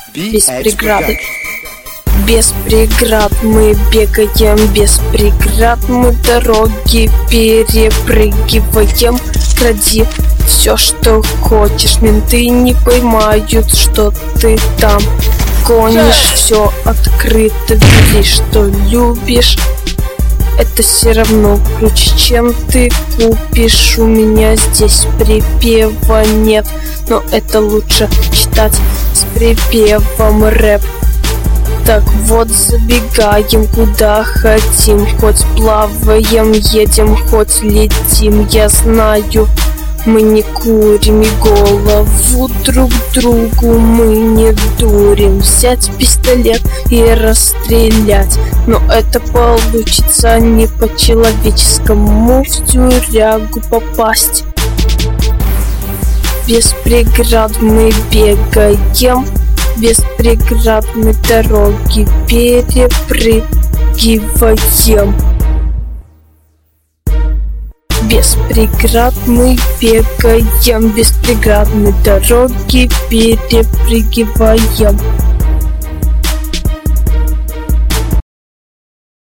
без преграды. Без преград мы бегаем, без преград мы дороги перепрыгиваем. Кради все, что хочешь, менты не поймают, что ты там гонишь. Все открыто, бери, что любишь. Это все равно круче, чем ты купишь. У меня здесь припева нет, но это лучше читать с припевом рэп. Так вот, забегаем куда хотим, хоть плаваем, едем, хоть летим. Я знаю, мы не курим, и голову друг другу мы не дурим. Взять пистолет и расстрелять, но это получится не по-человеческому, в тюрягу попасть. Без преград мы бегаем, без преград мы дороги перепрыгиваем. Без преград мы бегаем, без преград мы дороги перепрыгиваем.